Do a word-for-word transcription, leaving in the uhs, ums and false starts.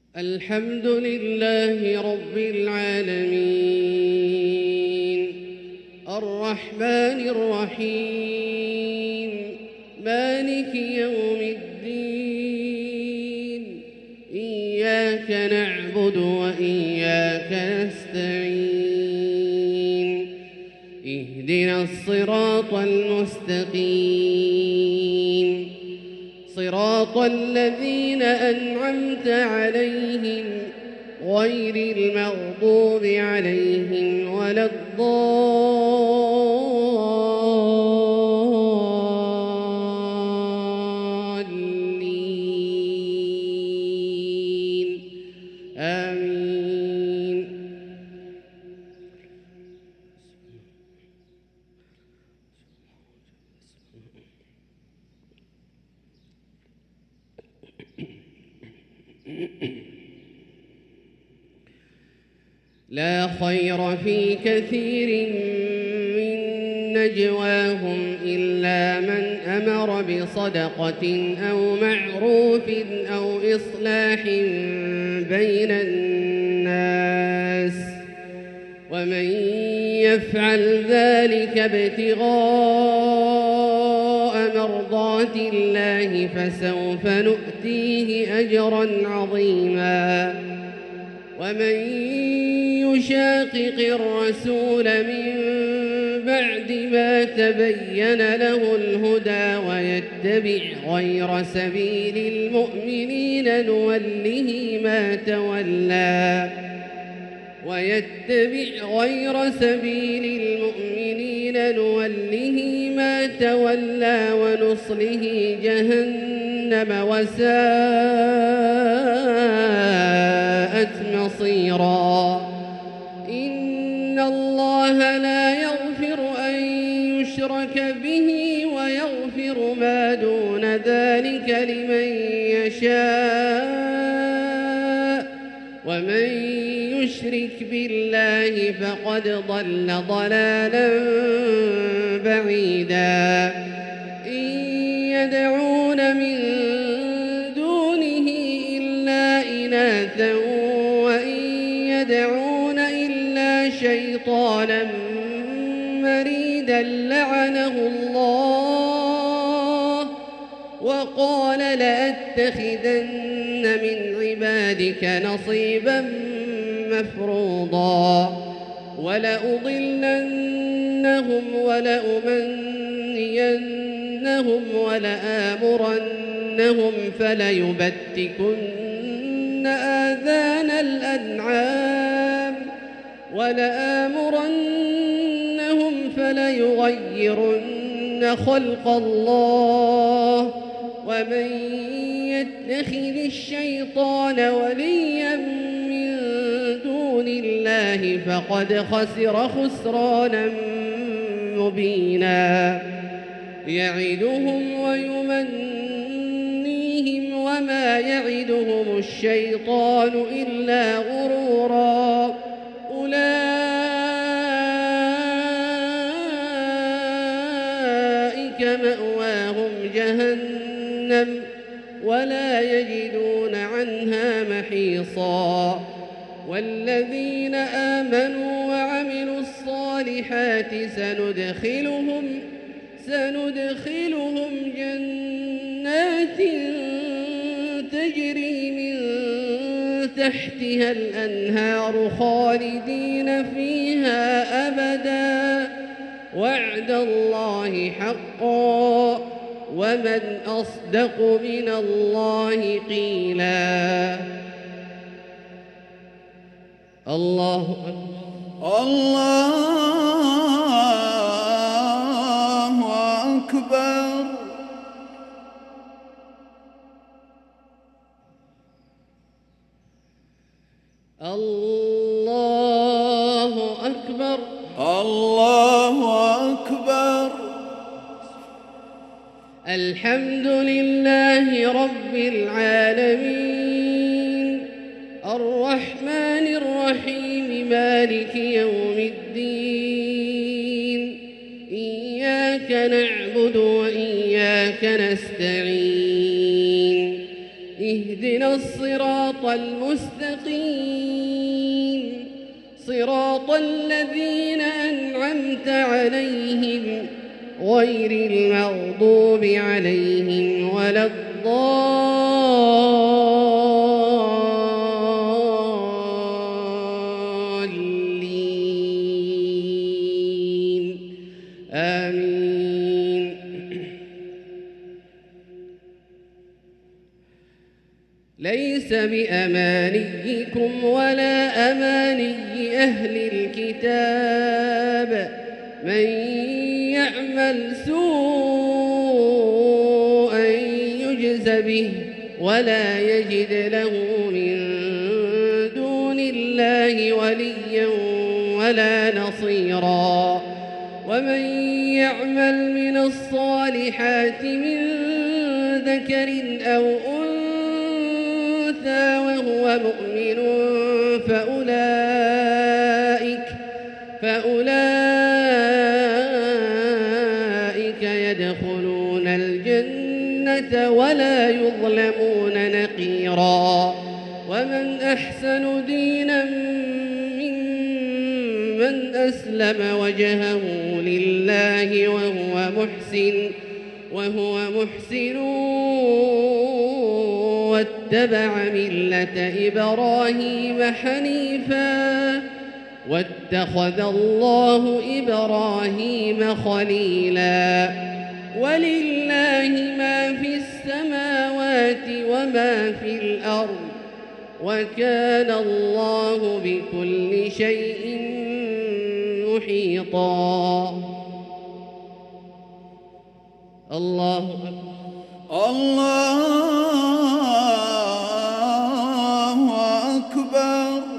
الحمد لله رب العالمين الرحمن الرحيم مالك يوم الدين إياك نعبد وإياك نستعين اهدنا الصراط المستقيم صراط الذين أنعمت عليهم غير المغضوب عليهم ولا الضالين آمين. لا خير في كثير من نجواهم إلا من أمر بصدقة أو معروف أو إصلاح بين الناس ومن يفعل ذلك ابتغاء مرضات الله فسوف نؤتيه أجرا عظيما. ومن يشاقق الرسول من بعد ما تبين له الهدى ويتبع غير سبيل المؤمنين نوله ما تولى ويتبع غير سبيل المؤمنين نوله ما تولى ونصله جهنم وساءت مصيرا. إن الله لا يغفر أن يشرك به ويغفر ما دون ذلك لمن يشاء ومن يشرك بالله فقد ضل ضلالا بعيدا. إن يدعون من دونه إلا إناثا وإن يدعون إلا شيطانا مريدا لعنه الله وقال لأتخذن من عبادك نصيبا مفروضا ولأضلنهم ولأمنينهم ولآمرنهم فليبتكن آذان الأنعام ولآمرنهم فليغيرن خلق الله ومن يتخذ الشيطان وليا من دون الله فقد خسر خسرانا مبينا. يعدهم ويمنيهم وما يعدهم الشيطان إلا غرورا. أولئك مأواهم جهنم ولا يجدون عنها محيصا. والذين آمنوا وعملوا الصالحات سندخلهم سندخلهم جنات تجري من تحتها الأنهار خالدين فيها أبدا وعد الله حقا ومن أصدق من الله قيلا. الله الله أكبر. الله أكبر. الله أكبر. الحمد لله رب العالمين الرحمن الرحيم مالك يوم الدين إياك نعبد وإياك نستعين اهدنا الصراط المستقيم صراط الذين أنعمت عليهم غير المغضوب عليهم ولا الضالين آمين. ليس بأمانيكم ولا أماني أهل الكتاب من يعمل سوءا يجز به ولا يجد له من دون الله وليا ولا نصيرا. ومن يعمل من الصالحات من ذكر أو أنثى وهو مؤمن فأولئك فأولئك يدخلون الجنة ولا يظلمون نقيرا. ومن أحسن دينا ممن أسلم وجهه لله وهو محسن وهو محسن واتبع ملة إبراهيم حنيفا واتخذ الله إبراهيم خليلا. ولله ما في السماوات وما في الأرض وكان الله بكل شيء محيطا. الله أكبر. الله أكبر.